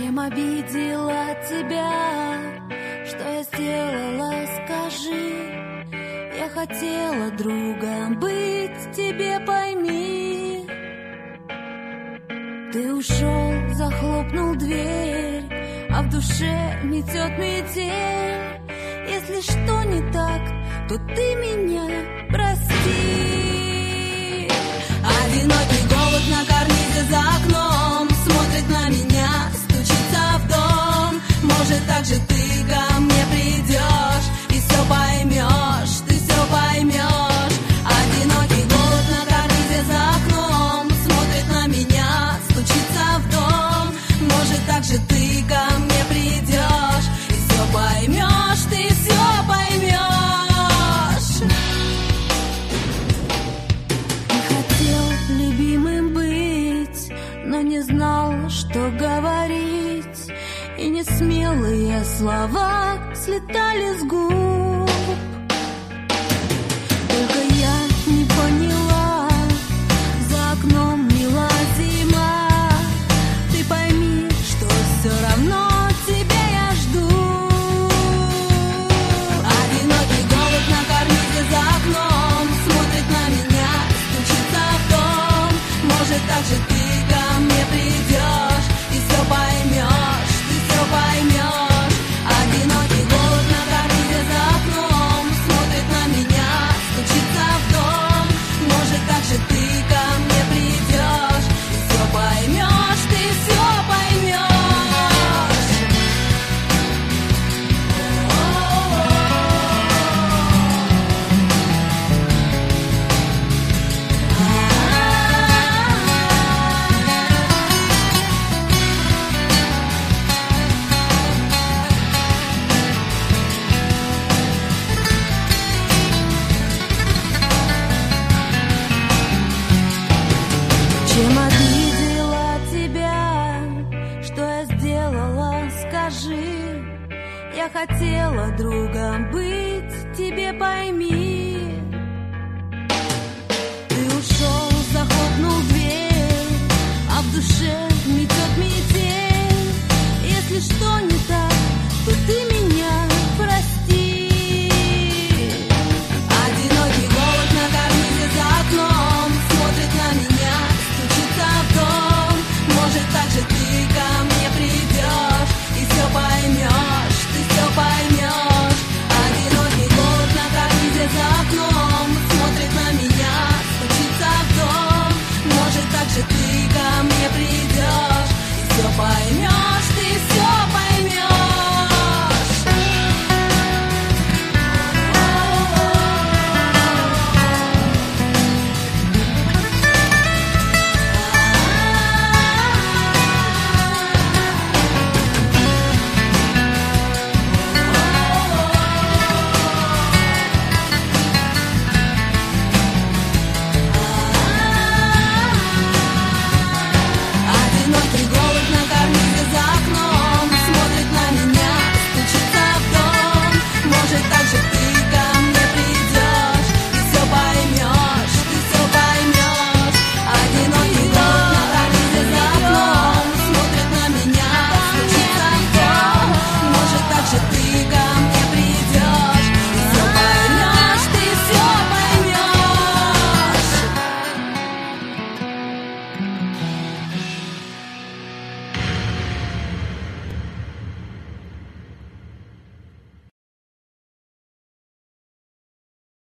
Чем обидела тебя? Что я сделала, скажи. Я хотела другом быть, тебе пойми. Ты ушел, захлопнул дверь, а в душе метет метель. Если что не так, то ты меня прости. Одинокий голубь на карнизе за окном смотрит на меня, стучится в дом. Может, так же ты ко мне придешь и все поймешь, ты все поймешь. Одинокий голубь на карнизе за окном смотрит на меня, стучится в дом. Может, так же ты ко мне придешь и все поймешь, ты все поймешь. Ты хотел любимым быть, но не знал, что говорить, и несмелые слова слетали с губ. Только я не поняла, за окном мила зима. Ты пойми, что все равно тебя я жду. Одинокий голубь на карнизе за окном смотрит на меня, стучится в дом. Может, так же ты ко мне придешь и все поймешь, ты все поймешь. Одинокий голубь на карнизе за окном смотрит на меня, стучится в дом. Может, так же ты ко мне придешь и все поймешь, ты все поймешь. Чем обидела тебя? Что я сделала, скажи. Я хотела другом быть.